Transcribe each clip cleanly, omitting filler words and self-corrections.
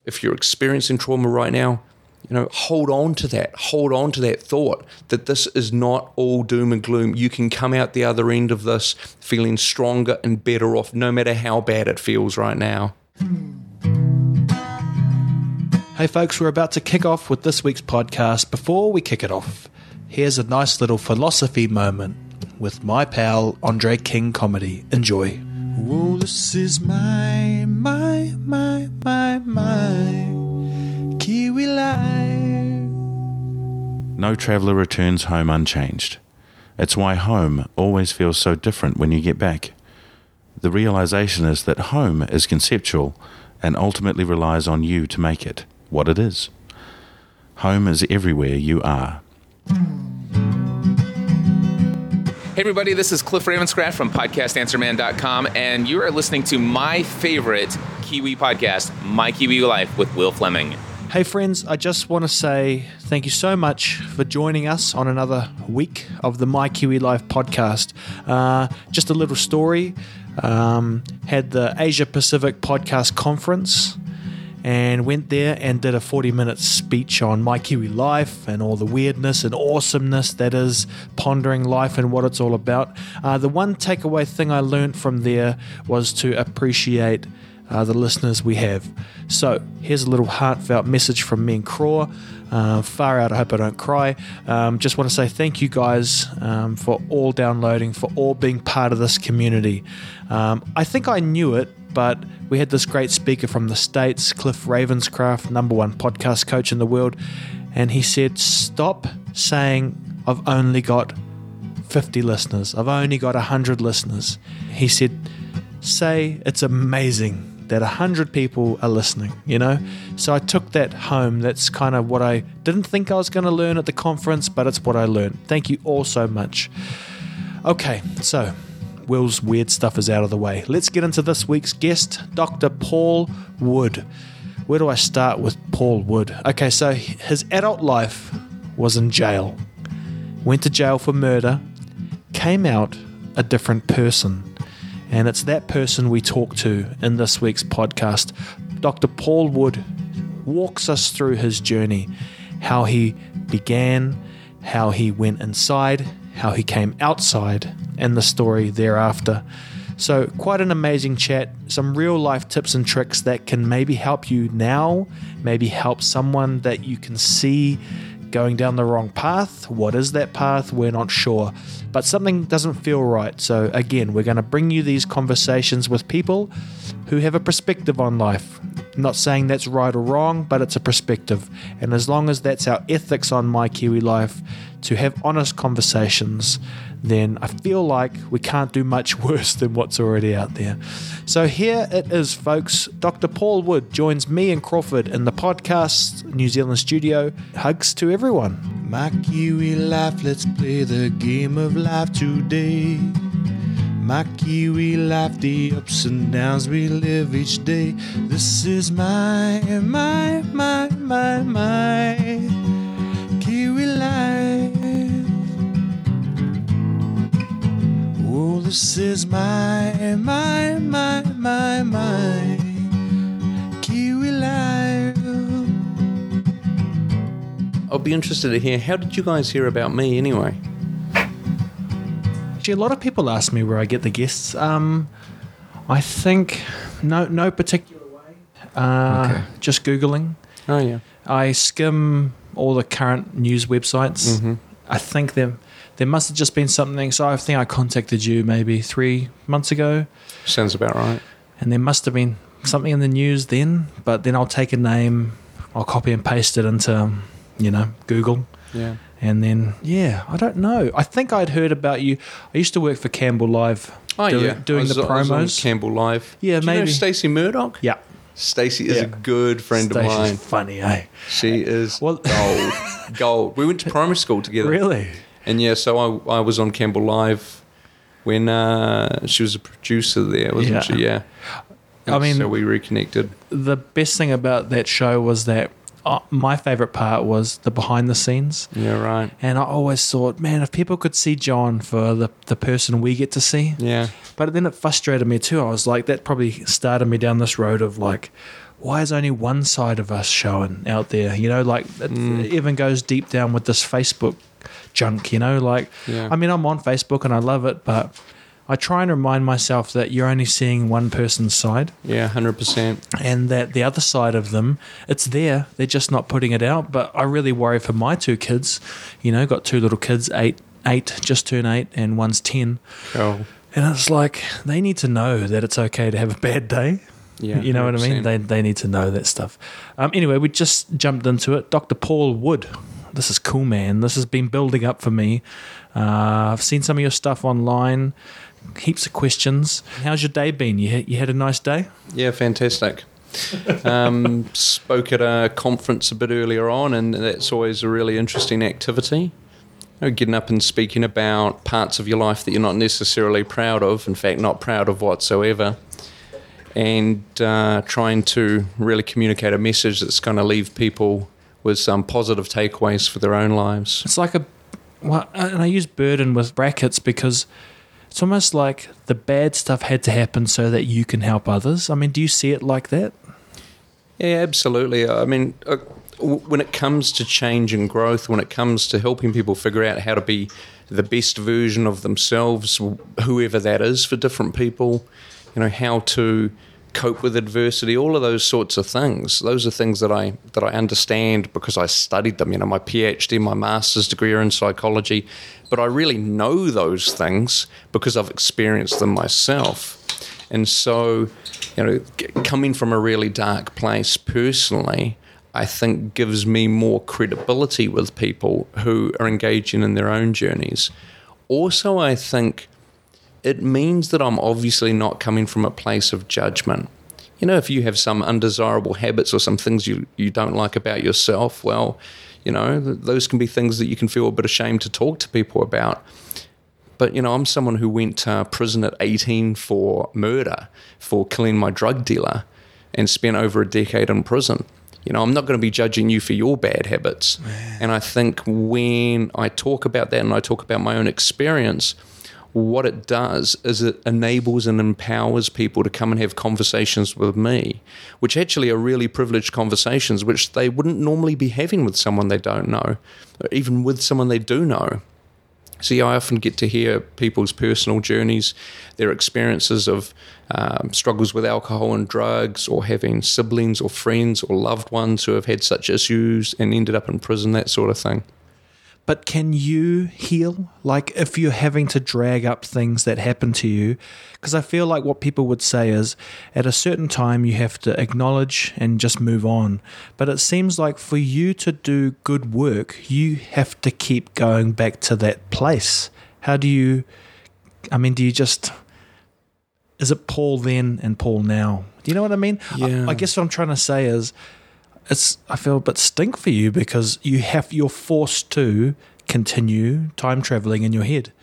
If you're experiencing trauma right now, hold on to that. Hold on to that thought that this is not all doom and gloom. You can come out the other end of this feeling stronger and better off, no matter how bad it feels right now. Hey folks, we're about to kick off with this week's podcast. Before we kick it off, here's a nice little philosophy moment with my pal Andre King Comedy. Enjoy. Whoa, this is my Kiwi life. No traveller returns home unchanged. It's why home always feels so different when you get back. The realisation is that home is conceptual and ultimately relies on you to make it what it is. Home is everywhere you are. Hey everybody, this is Cliff Ravenscraft from podcastanswerman.com, and you are listening to my favorite Kiwi podcast, My Kiwi Life with Will Fleming. Hey friends, I just want to say thank you so much for joining us on another week of the My Kiwi Life podcast. Just a little story. Had the Asia Pacific Podcast Conference and went there and did a 40-minute speech on My Kiwi Life and all the weirdness and awesomeness that is pondering life and what it's all about. The one takeaway thing I learned from there was to appreciate the listeners we have. So here's a little heartfelt message from me and Craw. Far out, I hope I don't cry. Just want to say thank you guys for all downloading, for all being part of this community. I think I knew it, but we had this great speaker from the States, Cliff Ravenscraft, #1 podcast coach in the world, and he said, stop saying I've only got 50 listeners, I've only got 100 listeners. He said, say it's amazing that 100 people are listening, So I took that home. That's kind of what I didn't think I was going to learn at the conference, but it's what I learned. Thank you all so much. Okay, so Will's weird stuff is out of the way. Let's get into this week's guest, Dr. Paul Wood. Where do I start with Paul Wood? Okay, so his adult life was in jail. Went to jail for murder, came out a different person. And it's that person we talk to in this week's podcast. Dr. Paul Wood walks us through his journey, how he began, how he went inside, how he came outside, and the story thereafter. So quite an amazing chat, some real life tips and tricks that can maybe help you now, maybe help someone that you can see going down the wrong path. What is that path? We're not sure. But something doesn't feel right. So again, we're going to bring you these conversations with people who have a perspective on life. I'm not saying that's right or wrong, but it's a perspective. And as long as that's our ethics on My Kiwi Life, to have honest conversations, then I feel like we can't do much worse than what's already out there. So here it is, folks. Dr. Paul Wood joins me and Crawford in the podcast New Zealand studio. Hugs to everyone. My Kiwi Life, let's play the game of life today. My Kiwi Life, the ups and downs we live each day. This is my Kiwi Life. Oh, this is my Kiwi Life. I'll be interested to hear, how did you guys hear about me anyway? Actually, a lot of people ask me where I get the guests. I think no particular way. Okay. Just Googling. Oh, yeah. I skim all the current news websites. Mm-hmm. I think there must have just been something. So I think I contacted you maybe 3 months ago. Sounds about right. And there must have been something in the news then. But then I'll take a name, I'll copy and paste it into, Google. Yeah. And then, I don't know. I think I'd heard about you. I used to work for Campbell Live. Doing the promos. I was on Campbell Live. Yeah, Do maybe. you know Stacey Murdoch? Yeah. Stacey is a good friend of mine. Stacey's funny, eh? She is Well- gold. We went to primary school together. Really? And so I was on Campbell Live when she was a producer there, wasn't she? Yeah. I mean, so we reconnected. The best thing about that show was that my favourite part was the behind the scenes. Yeah, right. And I always thought, man, if people could see John for the person we get to see. Yeah. But then it frustrated me too. I was like, that probably started me down this road of like, why is only one side of us showing out there? You know, like it even goes deep down with this Facebook junk, you know, like, I mean, I'm on Facebook and I love it, but I try and remind myself that you're only seeing one person's side. Yeah, 100%. And that the other side of them, it's there. They're just not putting it out. But I really worry for my two kids. You know, got two little kids, eight, just turned 8, and one's 10. Oh. And it's like they need to know that it's okay to have a bad day. Yeah, you know 100%. What I mean? They need to know that stuff. Anyway, we just jumped into it. Dr. Paul Wood. This is cool, man. This has been building up for me. I've seen some of your stuff online. Heaps of questions. How's your day been? You had a nice day? Yeah, fantastic. Spoke at a conference a bit earlier on, and that's always a really interesting activity. You know, getting up and speaking about parts of your life that you're not necessarily proud of, in fact, not proud of whatsoever, and trying to really communicate a message that's going to leave people with some positive takeaways for their own lives. It's like and I use burden with brackets because it's almost like the bad stuff had to happen so that you can help others. I mean, do you see it like that? Yeah, absolutely. I mean, when it comes to change and growth, when it comes to helping people figure out how to be the best version of themselves, whoever that is for different people, you know, how to cope with adversity, all of those sorts of things. Those are things that I understand because I studied them. You know, my PhD, my master's degree are in psychology, but I really know those things because I've experienced them myself. And so, you know, coming from a really dark place personally, I think gives me more credibility with people who are engaging in their own journeys. Also, I think it means that I'm obviously not coming from a place of judgment. You know, if you have some undesirable habits or some things you don't like about yourself, well, you know, those can be things that you can feel a bit ashamed to talk to people about. But, you know, I'm someone who went to prison at 18 for murder, for killing my drug dealer, and spent over a decade in prison. You know, I'm not going to be judging you for your bad habits. Man. And I think when I talk about that and I talk about my own experience, what it does is it enables and empowers people to come and have conversations with me, which actually are really privileged conversations, which they wouldn't normally be having with someone they don't know, or even with someone they do know. So yeah, I often get to hear people's personal journeys, their experiences of struggles with alcohol and drugs, or having siblings or friends or loved ones who have had such issues and ended up in prison, that sort of thing. But can you heal? Like if you're having to drag up things that happen to you? Because I feel like what people would say is at a certain time you have to acknowledge and just move on. But it seems like for you to do good work, you have to keep going back to that place. How do you, is it Paul then and Paul now? Do you know what I mean? Yeah. I guess what I'm trying to say is, I feel a bit stink for you because you're forced to continue time traveling in your head.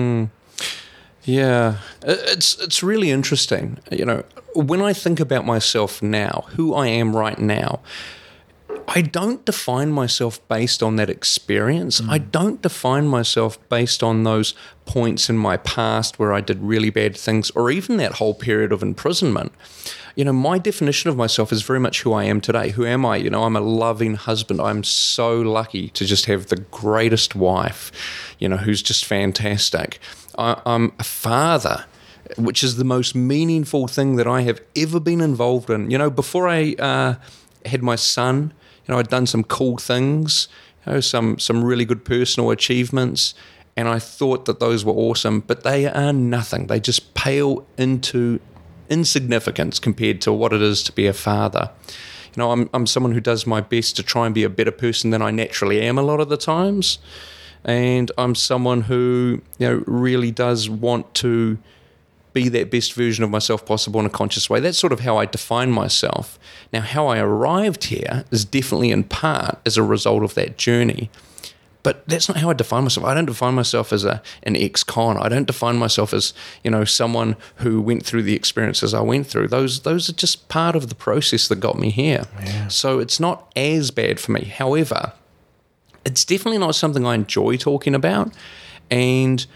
Yeah, it's really interesting. You know, when I think about myself now, who I am right now, I don't define myself based on that experience. I don't define myself based on those points in my past where I did really bad things, or even that whole period of imprisonment. You know, my definition of myself is very much who I am today. Who am I? You know, I'm a loving husband. I'm so lucky to just have the greatest wife, you know, who's just fantastic. I'm a father, which is the most meaningful thing that I have ever been involved in. You know, before I had my son, you know, I'd done some cool things, you know, some really good personal achievements, and I thought that those were awesome, but they are nothing. They just pale into insignificance compared to what it is to be a father. You know, I'm someone who does my best to try and be a better person than I naturally am a lot of the times, and I'm someone who, you know, really does want to be that best version of myself possible in a conscious way. That's sort of how I define myself. Now, how I arrived here is definitely in part as a result of that journey. But that's not how I define myself. I don't define myself as an ex-con. I don't define myself as, you know, someone who went through the experiences I went through. Those are just part of the process that got me here. Yeah. So it's not as bad for me. However, it's definitely not something I enjoy talking about. And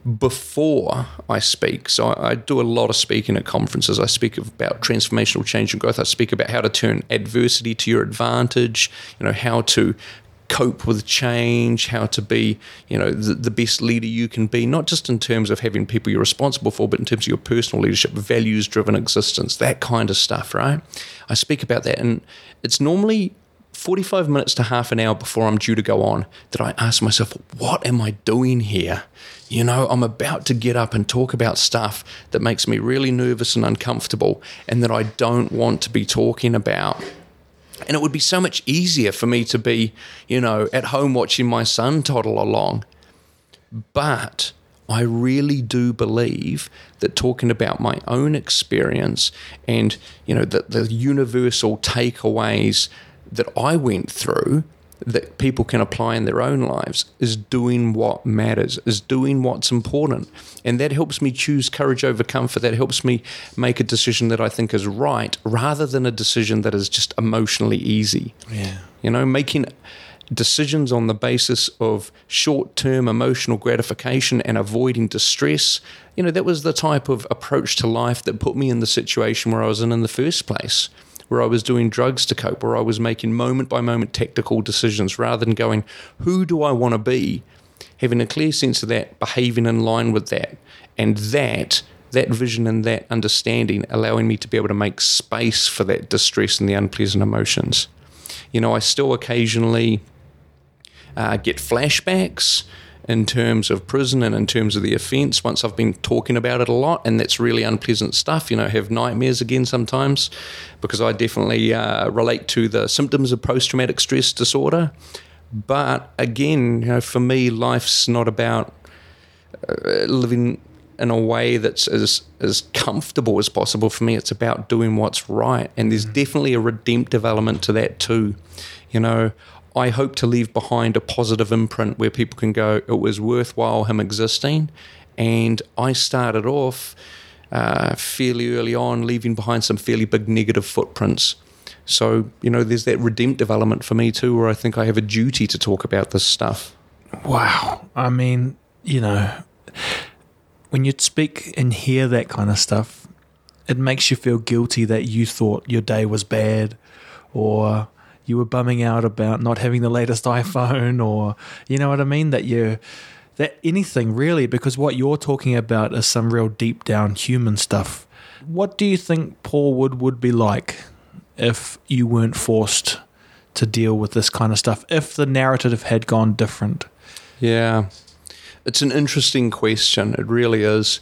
before I speak. So I do a lot of speaking at conferences. I speak about transformational change and growth. I speak about how to turn adversity to your advantage, how to cope with change, how to be, the best leader you can be, not just in terms of having people you're responsible for, but in terms of your personal leadership, values-driven existence, that kind of stuff, right? I speak about that, and it's normally 45 minutes to half an hour before I'm due to go on that I ask myself, what am I doing here? I'm about to get up and talk about stuff that makes me really nervous and uncomfortable and that I don't want to be talking about. And it would be so much easier for me to be, at home watching my son toddle along. But I really do believe that talking about my own experience and, the universal takeaways that I went through that people can apply in their own lives is doing what matters, is doing what's important. And that helps me choose courage over comfort. That helps me make a decision that I think is right rather than a decision that is just emotionally easy. Yeah. Making decisions on the basis of short-term emotional gratification and avoiding distress, that was the type of approach to life that put me in the situation where I was in the first place, where I was doing drugs to cope, where I was making moment-by-moment tactical decisions rather than going, who do I want to be? Having a clear sense of that, behaving in line with that, and that vision and that understanding allowing me to be able to make space for that distress and the unpleasant emotions. I still occasionally get flashbacks in terms of prison and in terms of the offence once I've been talking about it a lot, and that's really unpleasant stuff. Have nightmares again sometimes because I definitely relate to the symptoms of post-traumatic stress disorder. But again, for me, life's not about living in a way that's as comfortable as possible. For me, it's about doing what's right, and there's definitely a redemptive element to that too. I hope to leave behind a positive imprint where people can go, it was worthwhile him existing. And I started off fairly early on, leaving behind some fairly big negative footprints. So, there's that redemptive element for me too, where I think I have a duty to talk about this stuff. Wow. I mean, when you speak and hear that kind of stuff, it makes you feel guilty that you thought your day was bad, or you were bumming out about not having the latest iPhone, or you know what I mean? That anything really, because what you're talking about is some real deep down human stuff. What do you think Paul would be like if you weren't forced to deal with this kind of stuff, if the narrative had gone different? Yeah, it's an interesting question. It really is.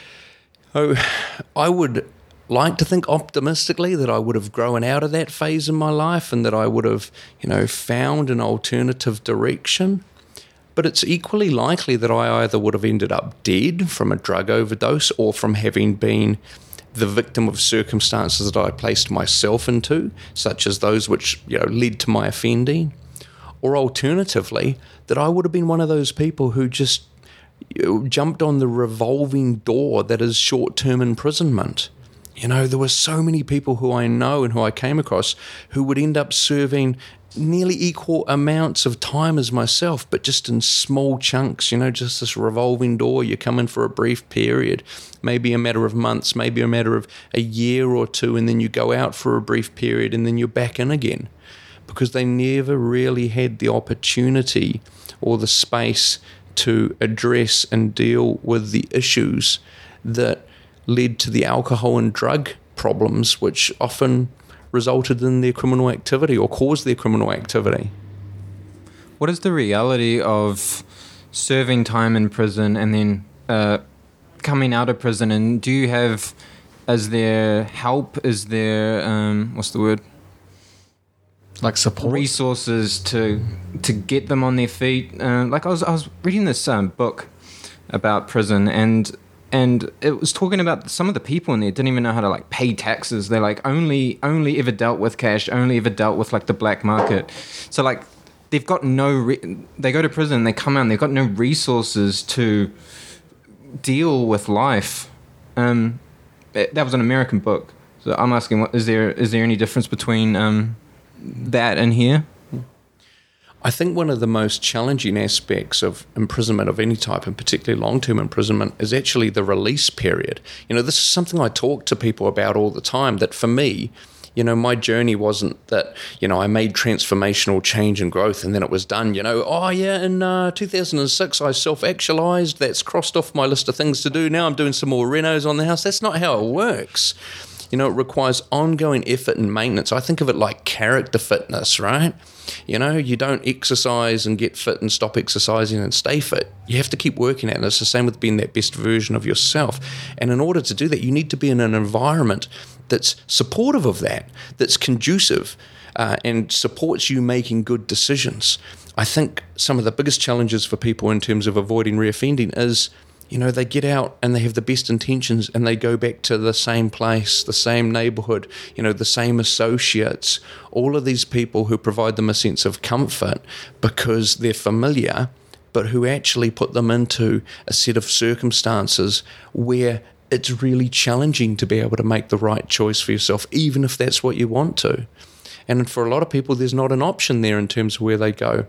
I would like to think optimistically that I would have grown out of that phase in my life and that I would have, found an alternative direction. But it's equally likely that I either would have ended up dead from a drug overdose or from having been the victim of circumstances that I placed myself into, such as those which, led to my offending. Or alternatively, that I would have been one of those people who just jumped on the revolving door that is short-term imprisonment. There were so many people who I know and who I came across who would end up serving nearly equal amounts of time as myself, but just in small chunks, just this revolving door. You come in for a brief period, maybe a matter of months, maybe a matter of a year or two, and then you go out for a brief period and then you're back in again, because they never really had the opportunity or the space to address and deal with the issues that led to the alcohol and drug problems, which often resulted in their criminal activity or caused their criminal activity. What is the reality of serving time in prison and then coming out of prison? And do you have, is there help? Is there, what's the word? Like support? Resources to get them on their feet. I was reading this book about prison, and it was talking about some of the people in there didn't even know how to pay taxes. They're only ever dealt with cash, only ever dealt with the black market. So they've got they go to prison, they come out, and they've got no resources to deal with life. That was an American book. So I'm asking, is there any difference between that and here? I think one of the most challenging aspects of imprisonment of any type, and particularly long-term imprisonment, is actually the release period. This is something I talk to people about all the time, that for me, my journey wasn't that, I made transformational change and growth and then it was done. In 2006, I self-actualized. That's crossed off my list of things to do. Now I'm doing some more renos on the house. That's not how it works. It requires ongoing effort and maintenance. I think of it like character fitness, right? You don't exercise and get fit and stop exercising and stay fit. You have to keep working at it. And it's the same with being that best version of yourself. And in order to do that, you need to be in an environment that's supportive of that, that's conducive and supports you making good decisions. I think some of the biggest challenges for people in terms of avoiding reoffending is, they get out and they have the best intentions and they go back to the same place, the same neighborhood, the same associates, all of these people who provide them a sense of comfort because they're familiar, but who actually put them into a set of circumstances where it's really challenging to be able to make the right choice for yourself, even if that's what you want to. And for a lot of people, there's not an option there in terms of where they go.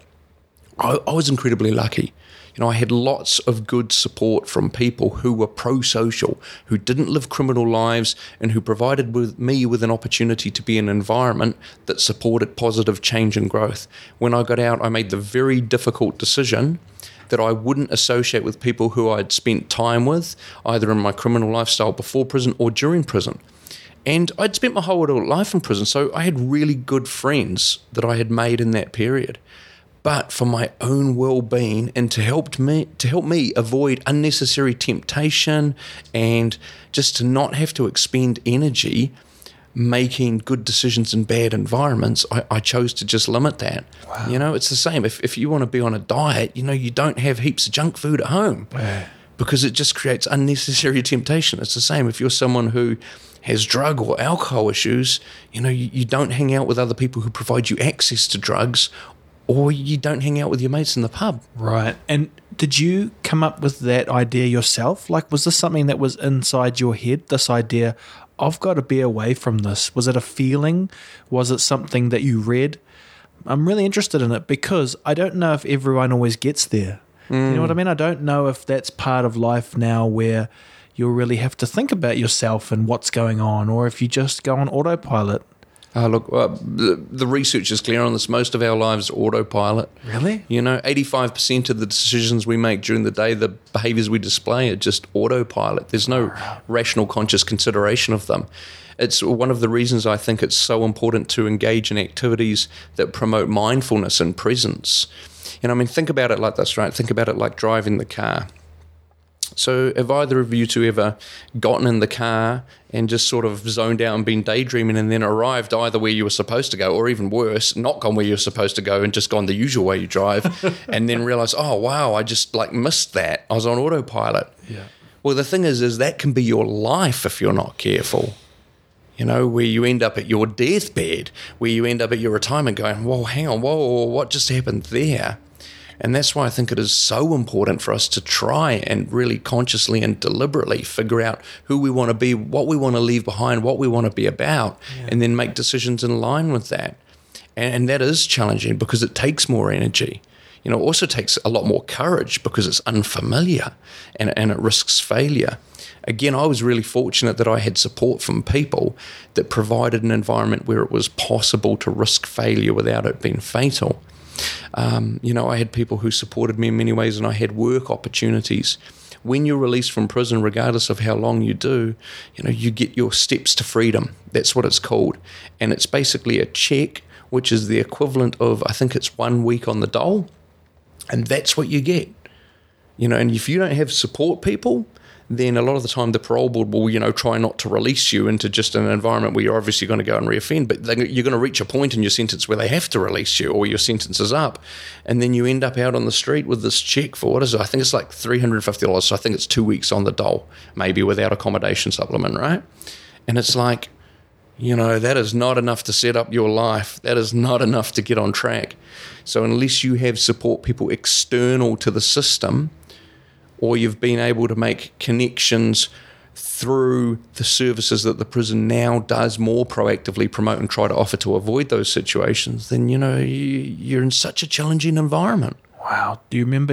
I was incredibly lucky. I had lots of good support from people who were pro-social, who didn't live criminal lives, and who provided me with an opportunity to be in an environment that supported positive change and growth. When I got out, I made the very difficult decision that I wouldn't associate with people who I'd spent time with, either in my criminal lifestyle before prison or during prison. And I'd spent my whole adult life in prison, so I had really good friends that I had made in that period. But for my own well-being and to help me avoid unnecessary temptation and just to not have to expend energy making good decisions in bad environments, I chose to just limit that. Wow. It's the same. If you want to be on a diet, you don't have heaps of junk food at home because it just creates unnecessary temptation. It's the same if you're someone who has drug or alcohol issues, you don't hang out with other people who provide you access to drugs, or you don't hang out with your mates in the pub. Right. And did you come up with that idea yourself? Like, was this something that was inside your head, this idea, I've got to be away from this? Was it a feeling? Was it something that you read? I'm really interested in it because I don't know if everyone always gets there. You know what I mean? I don't know if that's part of life now where you'll really have to think about yourself and what's going on, or if you just go on autopilot. The research is clear on this. Most of our lives are autopilot. Really? 85% of the decisions we make during the day, the behaviors we display are just autopilot. There's no rational, conscious consideration of them. It's one of the reasons I think it's so important to engage in activities that promote mindfulness and presence. Think about it like this, right? Think about it like driving the car. So have either of you two ever gotten in the car and just sort of zoned out and been daydreaming and then arrived either where you were supposed to go, or even worse, not gone where you were supposed to go and just gone the usual way you drive and then realized, oh, wow, I just missed that. I was on autopilot. Yeah. Well, the thing is that can be your life if you're not careful. Where you end up at your deathbed, where you end up at your retirement going, whoa, hang on, whoa, what just happened there? And that's why I think it is so important for us to try and really consciously and deliberately figure out who we want to be, what we want to leave behind, what we want to be about, and then make decisions in line with that. And that is challenging because it takes more energy. It also takes a lot more courage because it's unfamiliar and it risks failure. Again, I was really fortunate that I had support from people that provided an environment where it was possible to risk failure without it being fatal. I had people who supported me in many ways, and I had work opportunities. When you're released from prison, regardless of how long you do, you get your steps to freedom. That's what it's called. And it's basically a check, which is the equivalent of, I think it's 1 week on the dole. And that's what you get. And if you don't have support people, then a lot of the time the parole board will, try not to release you into just an environment where you're obviously going to go and reoffend, but you're going to reach a point in your sentence where they have to release you or your sentence is up. And then you end up out on the street with this check for, what is it? I think it's like $350. So I think it's 2 weeks on the dole, maybe without accommodation supplement, right? And it's like, that is not enough to set up your life. That is not enough to get on track. So unless you have support people external to the system, or you've been able to make connections through the services that the prison now does more proactively promote and try to offer to avoid those situations, then, you're in such a challenging environment. Wow. Do you remember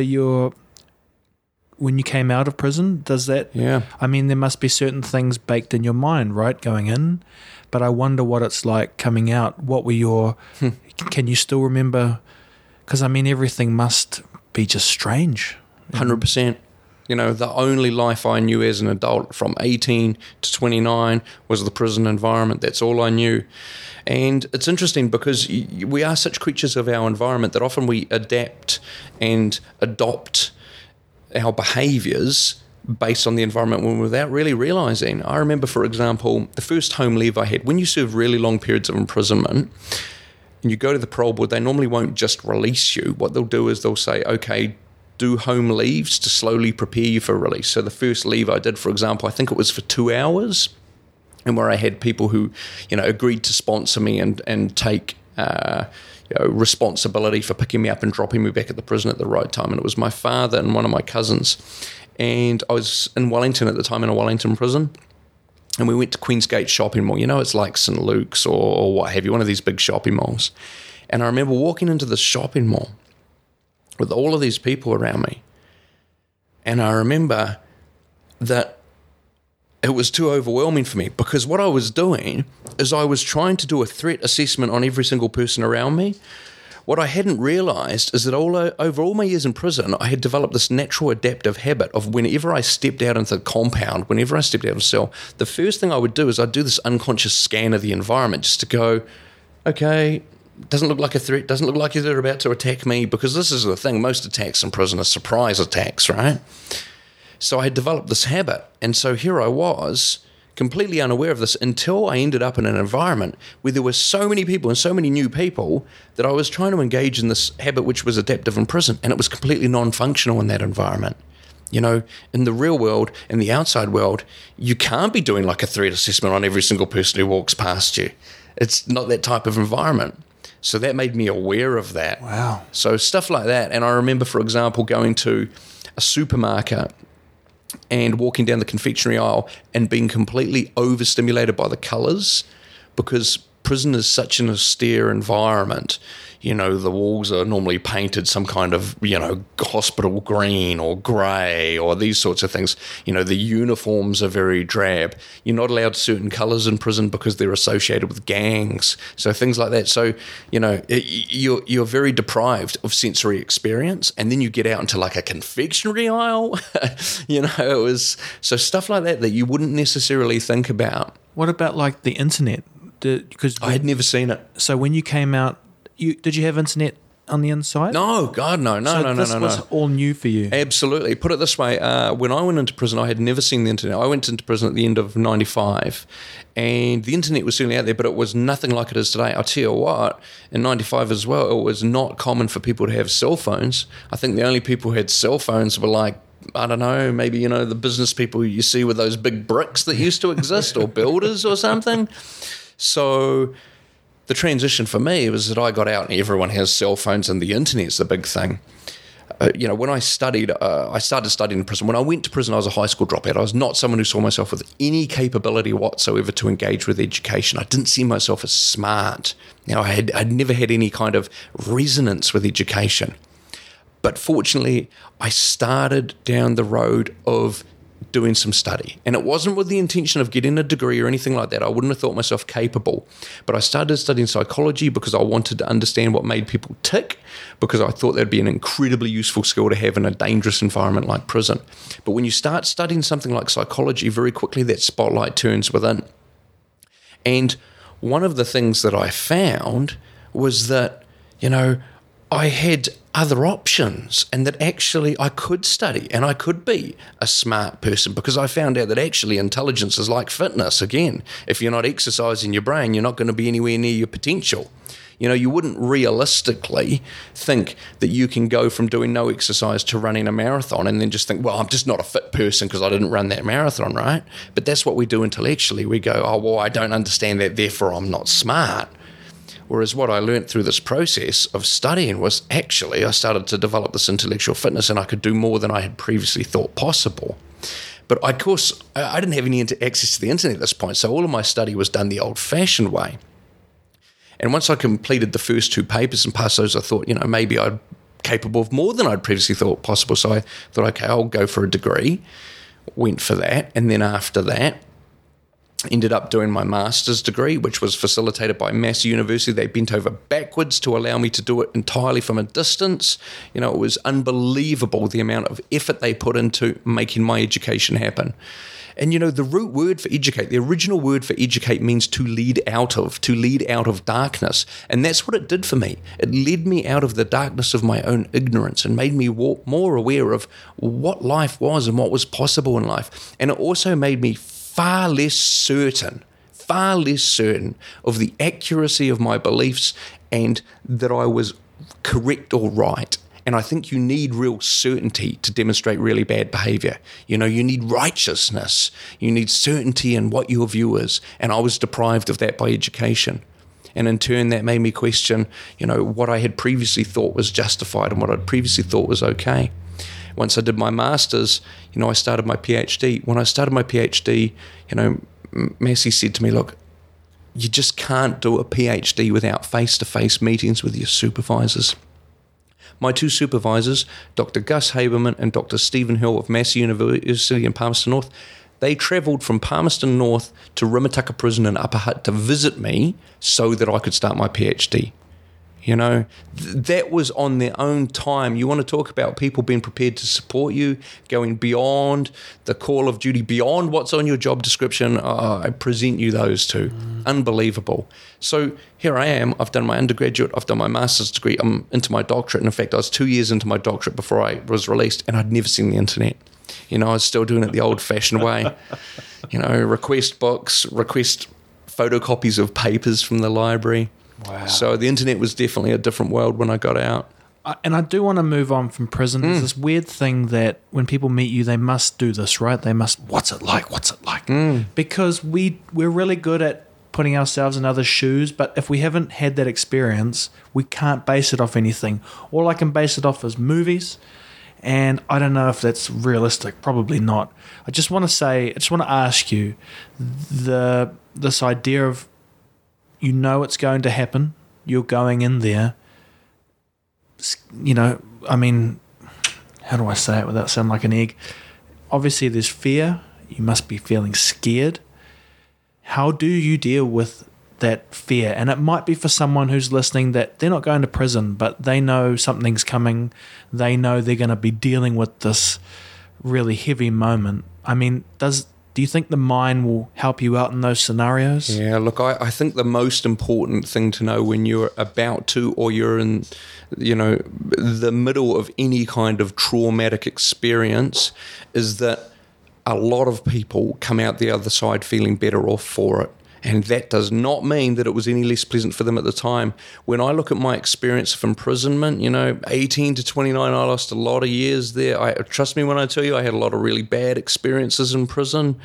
when you came out of prison? Does that? Yeah. I mean, there must be certain things baked in your mind, right, going in, but I wonder what it's like coming out. What were can you still remember? Because, I mean, everything must be just strange. 100%. The only life I knew as an adult from 18 to 29 was the prison environment. That's all I knew. And it's interesting because we are such creatures of our environment that often we adapt and adopt our behaviours based on the environment without really realising. I remember, for example, the first home leave I had. When you serve really long periods of imprisonment and you go to the parole board, they normally won't just release you. What they'll do is they'll say, okay, do home leaves to slowly prepare you for release. So the first leave I did, for example, I think it was for 2 hours, and where I had people who, agreed to sponsor me and take responsibility for picking me up and dropping me back at the prison at the right time. And it was my father and one of my cousins. And I was in Wellington at the time, in a Wellington prison. And we went to Queensgate Shopping Mall. It's like St. Luke's or what have you, one of these big shopping malls. And I remember walking into this shopping mall with all of these people around me. And I remember that it was too overwhelming for me, because what I was doing is I was trying to do a threat assessment on every single person around me. What I hadn't realised is that over all my years in prison, I had developed this natural adaptive habit of whenever I stepped out into the compound, whenever I stepped out of a cell, the first thing I would do is I'd do this unconscious scan of the environment just to go, okay, doesn't look like a threat, doesn't look like they're about to attack me, because this is the thing, most attacks in prison are surprise attacks, right? So I had developed this habit, and so here I was, completely unaware of this, until I ended up in an environment where there were so many people and so many new people that I was trying to engage in this habit which was adaptive in prison, and it was completely non-functional in that environment. In the real world, in the outside world, you can't be doing like a threat assessment on every single person who walks past you. It's not that type of environment. So that made me aware of that. Wow. So stuff like that. And I remember, for example, going to a supermarket and walking down the confectionery aisle and being completely overstimulated by the colours, because prison is such an austere environment. The walls are normally painted some kind of, hospital green or grey or these sorts of things. The uniforms are very drab. You're not allowed certain colours in prison because they're associated with gangs. So things like that. So, you're very deprived of sensory experience. And then you get out into like a confectionery aisle. It was so stuff like that you wouldn't necessarily think about. What about like the internet? Because I had never seen it. So when you came out, did you have internet on the inside? No, God, no. This was all new for you. Absolutely. Put it this way, when I went into prison, I had never seen the internet. I went into prison at the end of 95, and the internet was certainly out there, but it was nothing like it is today. I'll tell you what, in 95 as well, it was not common for people to have cell phones. I think the only people who had cell phones were like, I don't know, maybe, the business people you see with those big bricks that used to exist, or builders or something. So the transition for me was that I got out and everyone has cell phones and the internet's the big thing. When I studied, I started studying in prison. When I went to prison, I was a high school dropout. I was not someone who saw myself with any capability whatsoever to engage with education. I didn't see myself as smart. I'd never had any kind of resonance with education. But fortunately, I started down the road of doing some study. And it wasn't with the intention of getting a degree or anything like that. I wouldn't have thought myself capable. But I started studying psychology because I wanted to understand what made people tick, because I thought that'd be an incredibly useful skill to have in a dangerous environment like prison. But when you start studying something like psychology, very quickly that spotlight turns within. And one of the things that I found was that, I had other options, and that actually I could study and I could be a smart person, because I found out that actually intelligence is like fitness. Again, if you're not exercising your brain, you're not going to be anywhere near your potential. You wouldn't realistically think that you can go from doing no exercise to running a marathon and then just think, well, I'm just not a fit person because I didn't run that marathon, right? But that's what we do intellectually. We go, oh, well, I don't understand that, therefore I'm not smart. Whereas what I learned through this process of studying was actually I started to develop this intellectual fitness, and I could do more than I had previously thought possible. But of course, I didn't have any access to the internet at this point, so all of my study was done the old-fashioned way. And once I completed the first 2 papers and passed those, I thought, maybe I'm capable of more than I'd previously thought possible. So I thought, okay, I'll go for a degree. Went for that. And then after that, ended up doing my master's degree, which was facilitated by Massey University. They bent over backwards to allow me to do it entirely from a distance. It was unbelievable the amount of effort they put into making my education happen. And the root word for educate, the original word for educate means to lead out of darkness. And that's what it did for me. It led me out of the darkness of my own ignorance and made me more aware of what life was and what was possible in life. And it also made me far less certain of the accuracy of my beliefs and that I was correct or right. And I think you need real certainty to demonstrate really bad behavior. You need righteousness. You need certainty in what your view is. And I was deprived of that by education. And in turn, that made me question, what I had previously thought was justified and what I'd previously thought was okay. Once I did my master's, I started my PhD. When I started my PhD, Massey said to me, look, you just can't do a PhD without face-to-face meetings with your supervisors. My 2 supervisors, Dr. Gus Haberman and Dr. Stephen Hill of Massey University in Palmerston North, they travelled from Palmerston North to Rimataka Prison in Upper Hutt to visit me so that I could start my PhD. That was on their own time. You want to talk about people being prepared to support you, going beyond the call of duty, beyond what's on your job description. I present you those 2. Unbelievable. So here I am. I've done my undergraduate. I've done my master's degree. I'm into my doctorate. And in fact, I was 2 years into my doctorate before I was released, and I'd never seen the internet. I was still doing it the old-fashioned way. Request books, request photocopies of papers from the library. Wow. So the internet was definitely a different world when I got out. And I do want to move on from prison. There's this weird thing that when people meet you, they must do this, right? They must, what's it like? Because we're really good at putting ourselves in others' shoes, but if we haven't had that experience, we can't base it off anything. All I can base it off is movies, and I don't know if that's realistic. Probably not. I just want to ask you, this idea of, it's going to happen. You're going in there. How do I say it without sounding like an egg? Obviously, there's fear. You must be feeling scared. How do you deal with that fear? And it might be for someone who's listening that they're not going to prison, but they know something's coming. They know they're going to be dealing with this really heavy moment. Do you think the mind will help you out in those scenarios? Yeah, look, I think the most important thing to know when you're about to, or you're in, the middle of any kind of traumatic experience, is that a lot of people come out the other side feeling better off for it. And that does not mean that it was any less pleasant for them at the time. When I look at my experience of imprisonment, 18 to 29, I lost a lot of years there. Trust me when I tell you, I had a lot of really bad experiences in prison.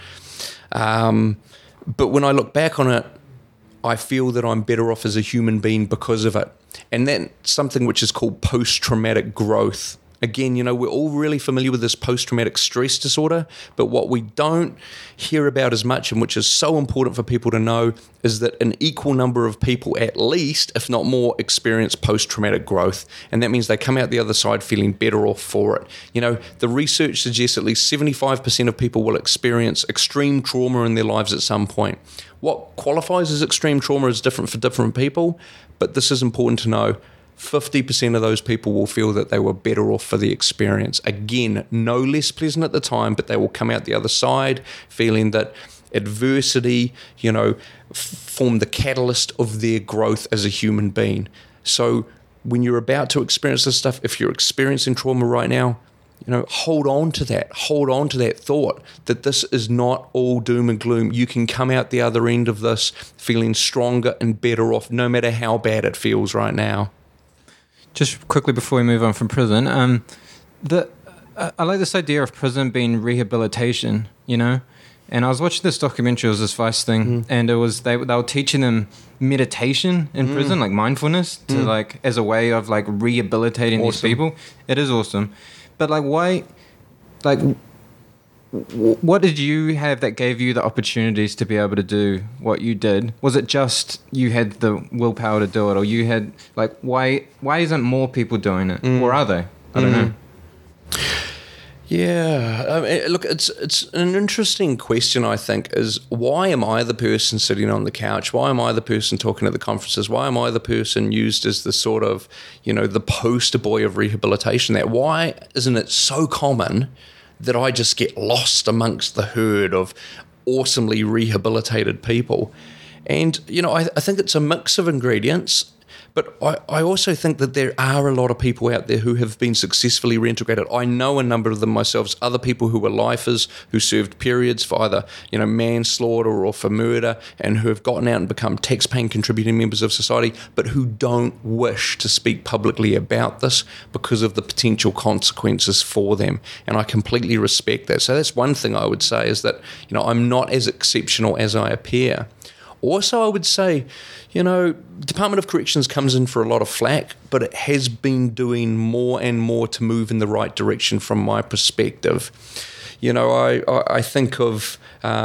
But when I look back on it, I feel that I'm better off as a human being because of it. And that's something which is called post-traumatic growth. Again, we're all really familiar with this post-traumatic stress disorder, but what we don't hear about as much, and which is so important for people to know, is that an equal number of people, at least, if not more, experience post-traumatic growth. And that means they come out the other side feeling better off for it. The research suggests at least 75% of people will experience extreme trauma in their lives at some point. What qualifies as extreme trauma is different for different people, but this is important to know. 50% of those people will feel that they were better off for the experience. Again, no less pleasant at the time, but they will come out the other side feeling that adversity, formed the catalyst of their growth as a human being. So when you're about to experience this stuff, if you're experiencing trauma right now, hold on to that. Hold on to that thought that this is not all doom and gloom. You can come out the other end of this feeling stronger and better off, no matter how bad it feels right now. Just quickly before we move on from prison, I like this idea of prison being rehabilitation, And I was watching this documentary, it was this Vice thing, and it was they were teaching them meditation in prison, like mindfulness, to as a way of rehabilitating these people. It is awesome, but why what did you have that gave you the opportunities to be able to do what you did? Was it just you had the willpower to do it, or you had like why isn't more people doing it, or are they? I don't know. Yeah, I mean, look, it's an interesting question, I think, is why am I the person sitting on the couch? Why am I the person talking at the conferences? Why am I the person used as the sort of, the poster boy of rehabilitation? Why isn't it so common that I just get lost amongst the herd of awesomely rehabilitated people? And, I think it's a mix of ingredients. But I also think that there are a lot of people out there who have been successfully reintegrated. I know a number of them myself, other people who were lifers, who served periods for either, manslaughter or for murder, and who have gotten out and become tax-paying contributing members of society, but who don't wish to speak publicly about this because of the potential consequences for them. And I completely respect that. So that's one thing I would say, is that, I'm not as exceptional as I appear. Also, I would say, Department of Corrections comes in for a lot of flack, but it has been doing more and more to move in the right direction from my perspective. I think of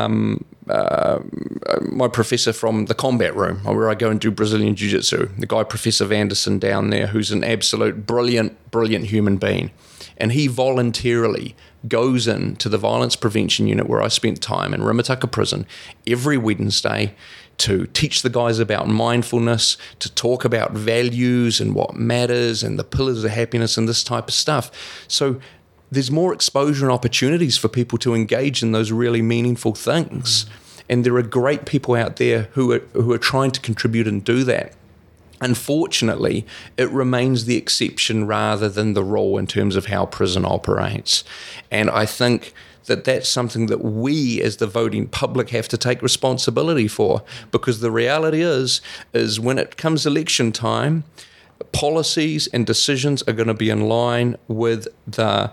my professor from the combat room, where I go and do Brazilian Jiu-Jitsu, the guy Professor Vanderson down there, who's an absolute brilliant human being. And he voluntarily goes into the violence prevention unit where I spent time in Rimutaka prison every Wednesday to teach the guys about mindfulness, to talk about values and what matters and the pillars of happiness and this type of stuff. So there's more exposure and opportunities for people to engage in those really meaningful things. And there are great people out there who are trying to contribute and do that. Unfortunately, it remains the exception rather than the rule in terms of how prison operates. And I think that that's something that we as the voting public have to take responsibility for, because the reality is when it comes election time, policies and decisions are going to be in line with the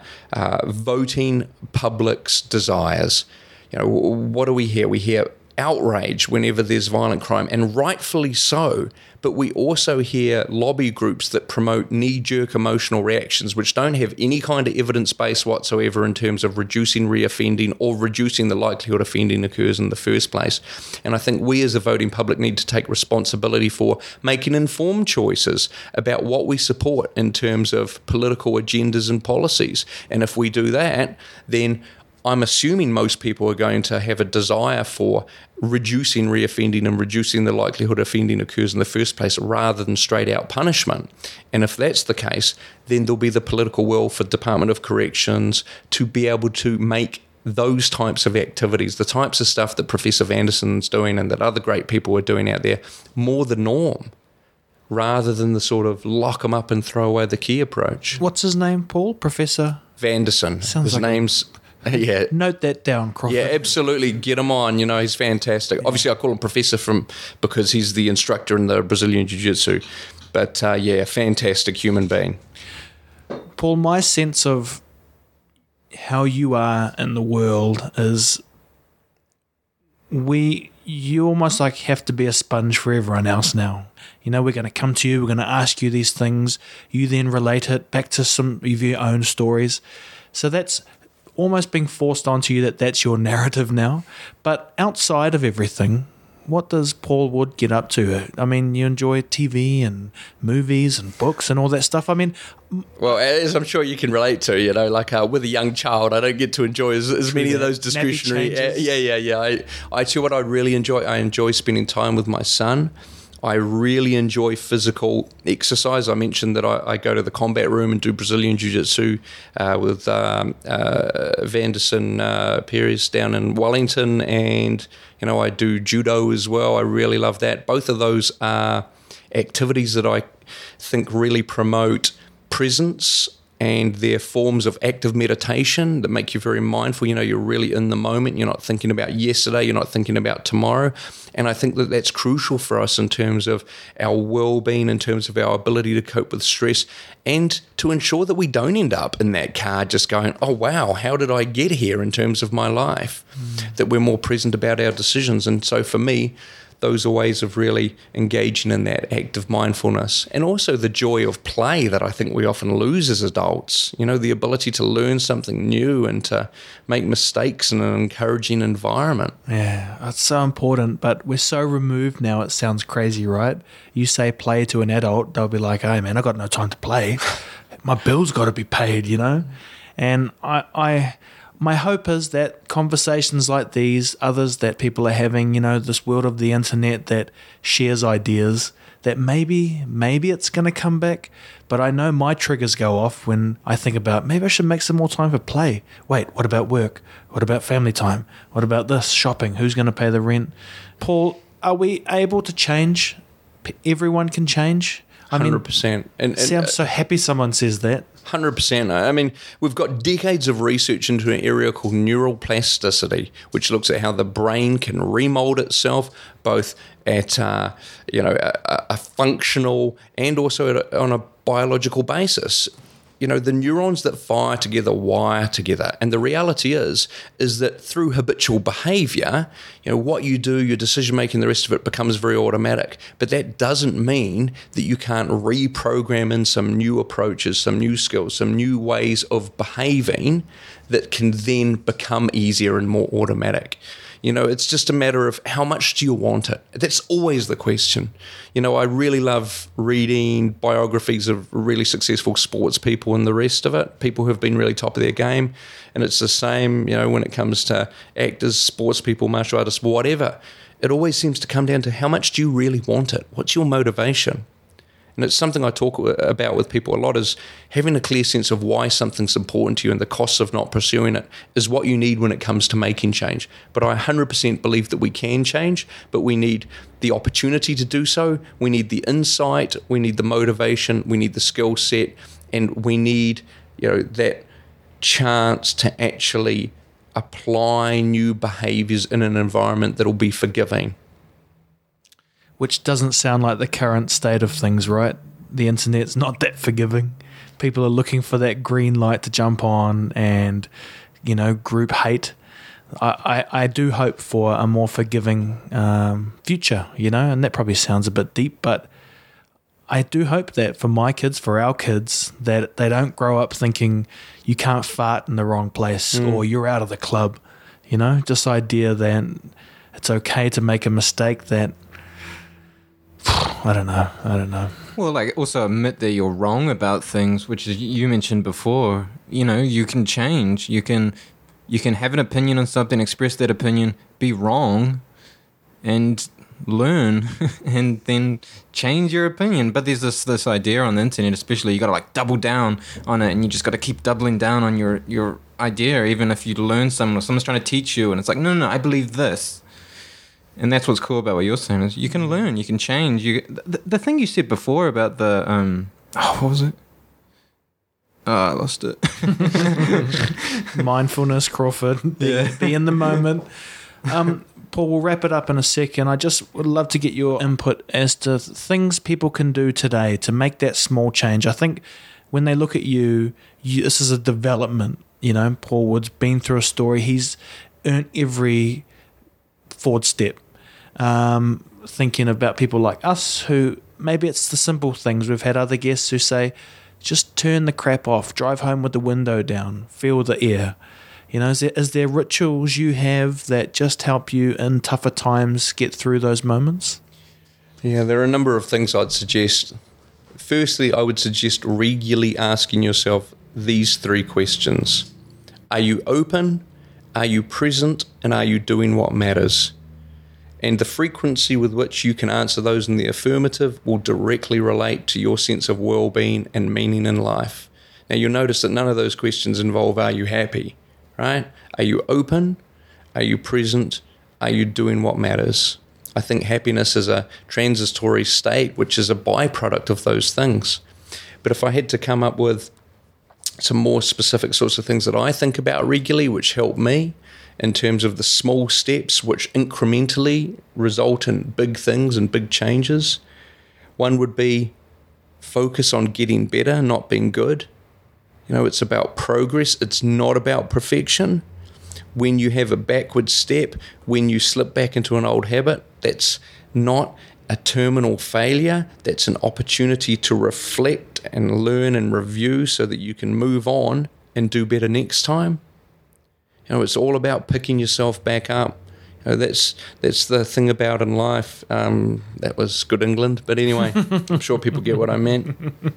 voting public's desires. What do we hear? We hear outrage whenever there's violent crime, and rightfully so. But we also hear lobby groups that promote knee-jerk emotional reactions, which don't have any kind of evidence base whatsoever in terms of reducing reoffending or reducing the likelihood offending occurs in the first place. And I think we as a voting public need to take responsibility for making informed choices about what we support in terms of political agendas and policies. And if we do that, then I'm assuming most people are going to have a desire for reducing reoffending and reducing the likelihood offending occurs in the first place rather than straight out punishment. And if that's the case, then there'll be the political will for Department of Corrections to be able to make those types of activities, the types of stuff that Professor Vanderson's doing and that other great people are doing out there, more the norm, rather than the sort of lock them up and throw away the key approach. What's his name, Paul? Professor Vanderson. His name's... Yeah. Note that down, Crawford. Yeah, absolutely. Get him on. He's fantastic. Obviously, I call him Professor because he's the instructor in the Brazilian Jiu-Jitsu. But, fantastic human being. Paul, my sense of how you are in the world is you almost like have to be a sponge for everyone else now. We're going to come to you, we're going to ask you these things. You then relate it back to some of your own stories. So that's almost being forced onto you that's your narrative now. But outside of everything, what does Paul Wood get up to? I mean, you enjoy TV and movies and books and all that stuff. I mean... Well, as I'm sure you can relate to, with a young child, I don't get to enjoy as many of those discretionary... Yeah. I tell you what I really enjoy. I enjoy spending time with my son. I really enjoy physical exercise. I mentioned that I go to the combat room and do Brazilian Jiu-Jitsu with Vanderson Perez down in Wellington, and I do judo as well. I really love that. Both of those are activities that I think really promote presence, and they're forms of active meditation that make you very mindful. You're really in the moment. You're not thinking about yesterday. You're not thinking about tomorrow. And I think that that's crucial for us in terms of our well-being, in terms of our ability to cope with stress, and to ensure that we don't end up in that car just going, oh, wow, how did I get here in terms of my life? That we're more present about our decisions. And so for me, those are ways of really engaging in that active mindfulness. And also the joy of play that I think we often lose as adults. You know, the ability to learn something new and to make mistakes in an encouraging environment. Yeah, that's so important, but we're so removed now, it sounds crazy, right? You say play to an adult, they'll be like, hey man, I got no time to play. My bills got to be paid, you know? And my hope is that conversations like these, others that people are having, you know, this world of the internet that shares ideas, that maybe it's going to come back. But I know my triggers go off when I think about maybe I should make some more time for play. Wait, what about work? What about family time? What about this? Shopping? Who's going to pay the rent? Paul, are we able to change? Everyone can change? 100%. See, I'm so happy someone says that. 100%. I mean, we've got decades of research into an area called neural plasticity, which looks at how the brain can remold itself, both at a functional and also on a biological basis. You know, the neurons that fire together wire together. And the reality is that through habitual behavior, you know, what you do, your decision making, the rest of it becomes very automatic. But that doesn't mean that you can't reprogram in some new approaches, some new skills, some new ways of behaving that can then become easier and more automatic. You know, it's just a matter of how much do you want it? That's always the question. You know, I really love reading biographies of really successful sports people and the rest of it, people who have been really top of their game. And it's the same, you know, when it comes to actors, sports people, martial artists, whatever. It always seems to come down to how much do you really want it? What's your motivation? And it's something I talk about with people a lot, is having a clear sense of why something's important to you and the costs of not pursuing it is what you need when it comes to making change. But I 100% believe that we can change, but we need the opportunity to do so. We need the insight, we need the motivation, we need the skill set, and we need, you know, that chance to actually apply new behaviors in an environment that'll be forgiving. Which doesn't sound like the current state of things, right? The internet's not that forgiving. People are looking for that green light to jump on and, you know, group hate. I do hope for a more forgiving future, you know, and that probably sounds a bit deep, but I do hope that for my kids, for our kids, that they don't grow up thinking you can't fart in the wrong place or you're out of the club, you know, this idea that it's okay to make a mistake that, I don't know. Well, like, also admit that you're wrong about things, which is, you mentioned before. You know, you can change. You can have an opinion on something, express that opinion, be wrong, and learn, and then change your opinion. But there's this idea on the internet, especially, you got to like double down on it, and you just got to keep doubling down on your idea, even if you learn something or someone's trying to teach you, and it's like, no, I believe this. And that's what's cool about what you're saying, is you can learn, you can change. The thing you said before about the what was it? Oh, I lost it. Mindfulness, Crawford. Be in the moment. Paul, we'll wrap it up in a second. I just would love to get your input as to things people can do today to make that small change. I think when they look at you, this is a development. You know, Paul Wood's been through a story. He's earned every forward step. Thinking about people like us who maybe it's the simple things. We've had other guests who say, just turn the crap off, drive home with the window down, feel the air. You know, is there rituals you have that just help you in tougher times get through those moments? Yeah, there are a number of things I'd suggest. Firstly, I would suggest regularly asking yourself these 3 questions. Are you open? Are you present? And are you doing what matters? And the frequency with which you can answer those in the affirmative will directly relate to your sense of well-being and meaning in life. Now, you'll notice that none of those questions involve, are you happy, right? Are you open? Are you present? Are you doing what matters? I think happiness is a transitory state, which is a byproduct of those things. But if I had to come up with some more specific sorts of things that I think about regularly, which help me, in terms of the small steps which incrementally result in big things and big changes. One would be focus on getting better, not being good. You know, it's about progress. It's not about perfection. When you have a backward step, when you slip back into an old habit, that's not a terminal failure. That's an opportunity to reflect and learn and review so that you can move on and do better next time. It's all about picking yourself back up. That's the thing about in life. That was good England, but anyway, I'm sure people get what I meant.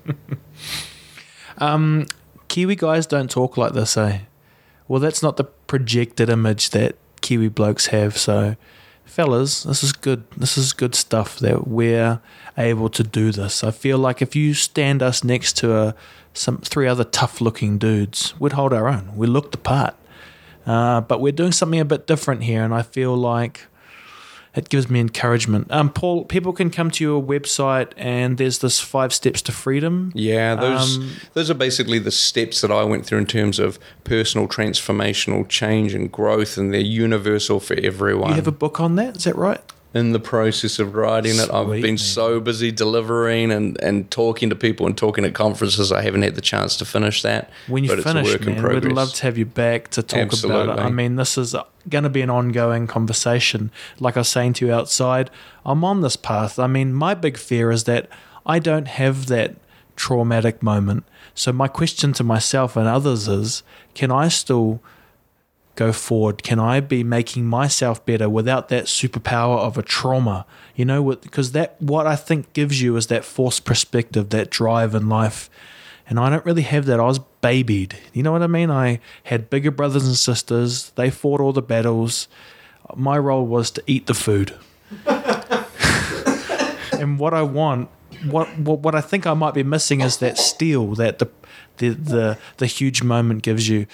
Kiwi guys don't talk like this, eh? Well, that's not the projected image that Kiwi blokes have. So, fellas, this is good. This is good stuff that we're able to do this. I feel like if you stand us next to some 3 other tough-looking dudes, we'd hold our own. We look the part. But we're doing something a bit different here, and I feel like it gives me encouragement. Paul, people can come to your website, and there's this 5 steps to freedom. Yeah, those are basically the steps that I went through in terms of personal transformational change and growth, and they're universal for everyone. You have a book on that, is that right? In the process of writing it, I've been so busy delivering and talking to people and talking at conferences, I haven't had the chance to finish that. When you finish, we'd love to have you back to talk about it. I mean, this is going to be an ongoing conversation. Like I was saying to you outside, I'm on this path. I mean, my big fear is that I don't have that traumatic moment. So my question to myself and others is, can I still go forward? Can I be making myself better without that superpower of a trauma? Because that what I think gives you is that forced perspective, that drive in life. And I don't really have that. I was babied. You know what I mean? I had bigger brothers and sisters. They fought all the battles. My role was to eat the food. And what I want, what I think I might be missing is that steel that the huge moment gives you.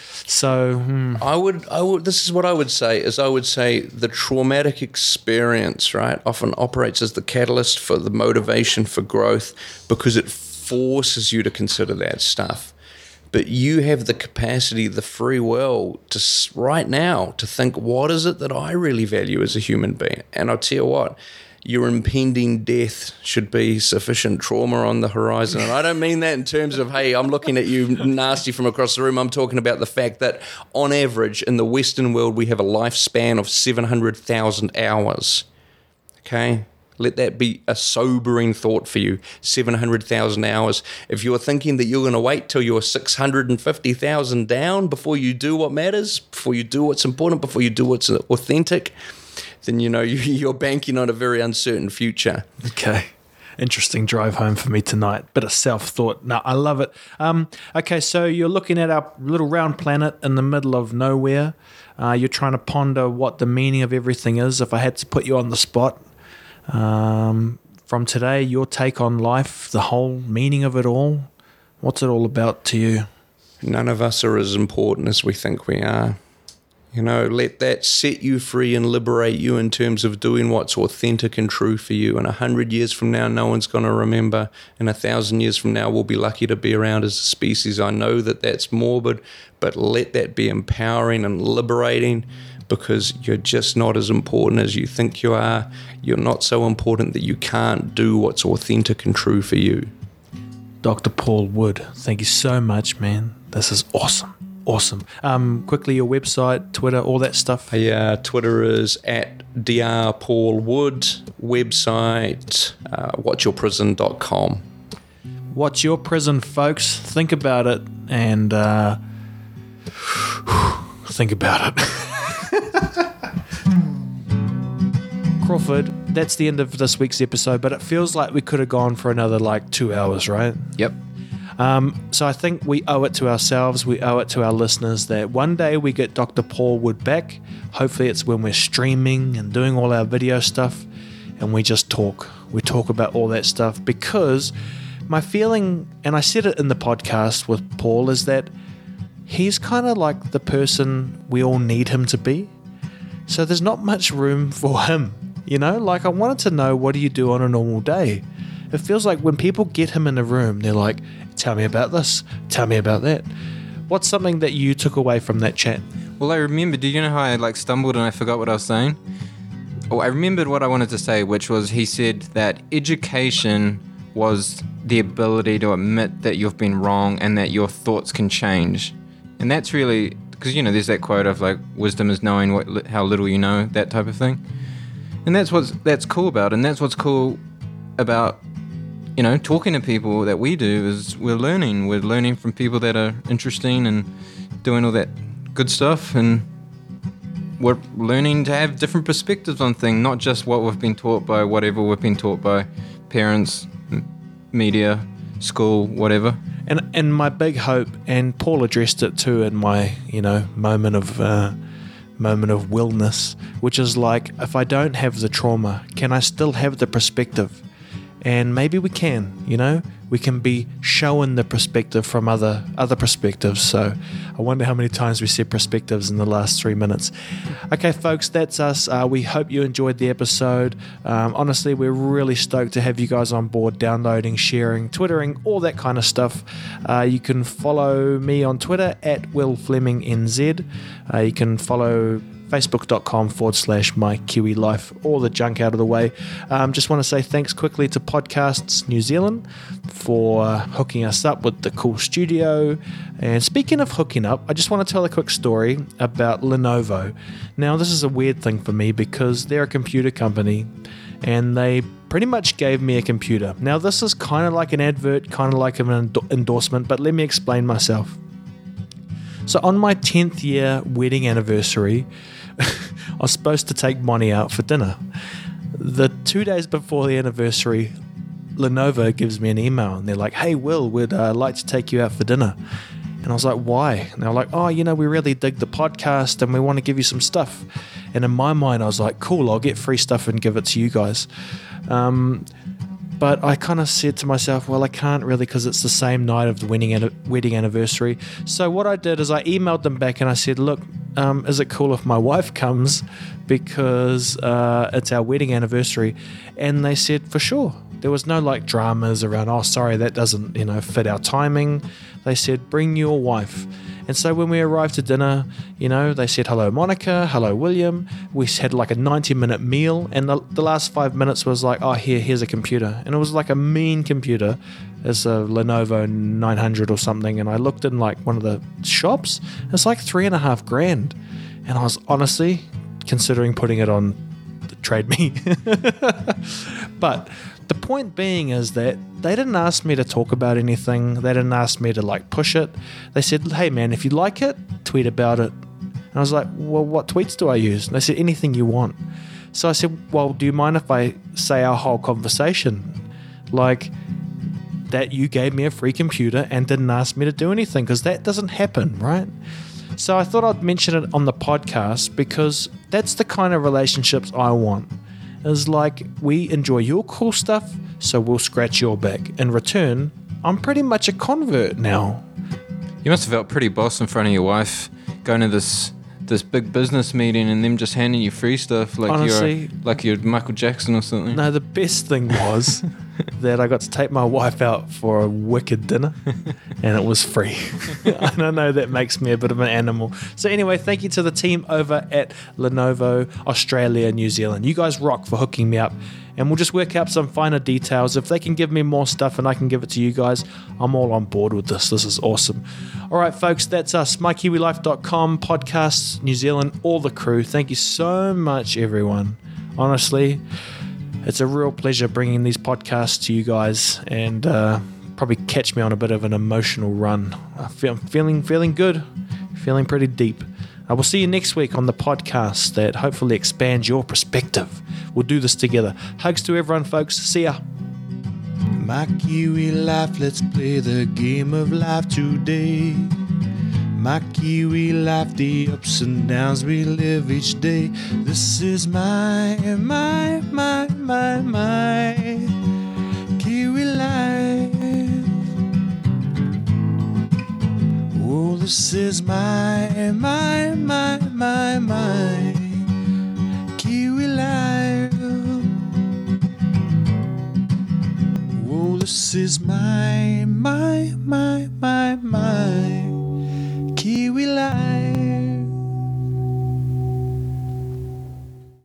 So I would this is what I would say the traumatic experience, right, often operates as the catalyst for the motivation for growth because it forces you to consider that stuff. But you have the capacity, the free will to right now to think, what is it that I really value as a human being? And I'll tell you what, your impending death should be sufficient trauma on the horizon. And I don't mean that in terms of, hey, I'm looking at you nasty from across the room. I'm talking about the fact that on average in the Western world, we have a lifespan of 700,000 hours. Okay? Let that be a sobering thought for you. 700,000 hours. If you're thinking that you're going to wait till you're 650,000 down before you do what matters, before you do what's important, before you do what's authentic, then you're banking on a very uncertain future. Okay. Interesting drive home for me tonight. Bit of self-thought. No, I love it. Okay, so you're looking at our little round planet in the middle of nowhere. You're trying to ponder what the meaning of everything is. If I had to put you on the spot, from today, your take on life, the whole meaning of it all, what's it all about to you? None of us are as important as we think we are. Let that set you free and liberate you in terms of doing what's authentic and true for you. And 100 years from now, no one's going to remember. And 1,000 years from now, we'll be lucky to be around as a species. I know that that's morbid, but let that be empowering and liberating because you're just not as important as you think you are. You're not so important that you can't do what's authentic and true for you. Dr. Paul Wood, thank you so much, man. This is awesome. Awesome. Quickly, your website, Twitter, all that stuff. Yeah, Twitter is at Dr. Paul Wood. Website, watchyourprison.com. Watch Your Prison, folks. Think about it and think about it. Crawford, that's the end of this week's episode, but it feels like we could have gone for another 2 hours, right? Yep. So I think we owe it to ourselves, we owe it to our listeners that one day we get Dr. Paul Wood back. Hopefully it's when we're streaming and doing all our video stuff and we just talk. We talk about all that stuff because my feeling, and I said it in the podcast with Paul, is that he's kind of like the person we all need him to be. So there's not much room for him, I wanted to know, what do you do on a normal day? It feels like when people get him in a room, they're like, tell me about this, tell me about that. What's something that you took away from that chat? Well, I remember, do you know how I stumbled and I forgot what I was saying? Oh, I remembered what I wanted to say, which was he said that education was the ability to admit that you've been wrong and that your thoughts can change. And that's really, because, there's that quote of wisdom is knowing how little you know, that type of thing. And And that's cool about it. And that's what's cool about, talking to people that we do is we're learning from people that are interesting and doing all that good stuff, and we're learning to have different perspectives on things, not just what we've been taught by whatever we've been taught by parents, media, school, whatever. And my big hope, and Paul addressed it too in my moment of willness, which is like, if I don't have the trauma, can I still have the perspective? And maybe we can, we can be shown the perspective from other perspectives. So I wonder how many times we said perspectives in the last 3 minutes. Okay, folks, that's us. We hope you enjoyed the episode. Honestly, we're really stoked to have you guys on board, downloading, sharing, twittering, all that kind of stuff. You can follow me on Twitter at Will Fleming NZ. You can follow facebook.com/mykiwilife, all the junk out of the way. Just want to say thanks quickly to Podcasts New Zealand for hooking us up with the cool studio. And speaking of hooking up, I just want to tell a quick story about Lenovo. Now, this is a weird thing for me because they're a computer company and they pretty much gave me a computer. Now, this is kind of like an advert, kind of like an endorsement, but let me explain myself. So on my 10th year wedding anniversary, I was supposed to take Monty out for dinner. The 2 days before the anniversary, Lenovo gives me an email and they're like, "Hey Will, we'd like to take you out for dinner." And I was like, "Why?" And they're like, "Oh, we really dig the podcast and we want to give you some stuff." And in my mind, I was like, "Cool, I'll get free stuff and give it to you guys." But I kind of said to myself, well, I can't really because it's the same night of the wedding anniversary. So what I did is I emailed them back and I said, look, is it cool if my wife comes because it's our wedding anniversary? And they said, for sure. There was no dramas around, oh, sorry, that doesn't fit our timing. They said, bring your wife. And so when we arrived to dinner, they said, hello, Monica, hello, William. We had a 90-minute meal. And the last 5 minutes was like, oh, here's a computer. And it was like a mean computer. It's a Lenovo 900 or something. And I looked in one of the shops. It's like $3,500. And I was honestly considering putting it on Trade Me. But the point being is that they didn't ask me to talk about anything. They didn't ask me to push it. They said, hey man, if you like it, tweet about it. And I was like, well, what tweets do I use? And they said, anything you want. So I said, well, do you mind if I say our whole conversation? That you gave me a free computer and didn't ask me to do anything, because that doesn't happen, right? So I thought I'd mention it on the podcast because that's the kind of relationships I want. Is we enjoy your cool stuff, so we'll scratch your back. In return, I'm pretty much a convert now. You must have felt pretty boss in front of your wife, going to this big business meeting and them just handing you free stuff Honestly, you're Michael Jackson or something. No, the best thing was that I got to take my wife out for a wicked dinner and it was free. I don't know, that makes me a bit of an animal. So anyway, thank you to the team over at Lenovo Australia, New Zealand. You guys rock for hooking me up, and we'll just work out some finer details. If they can give me more stuff and I can give it to you guys, I'm all on board with this. This is awesome. All right, folks, that's us. MyKiwiLife.com, Podcasts New Zealand, all the crew. Thank you so much, everyone. Honestly, it's a real pleasure bringing these podcasts to you guys, and probably catch me on a bit of an emotional run. I'm feeling good, feeling pretty deep. I will see you next week on the podcast that hopefully expands your perspective. We'll do this together. Hugs to everyone, folks. See ya. My Kiwi life, let's play the game of life today. My Kiwi life, the ups and downs we live each day. This is my Kiwi life. Oh, this is my Kiwi life. Oh, this is my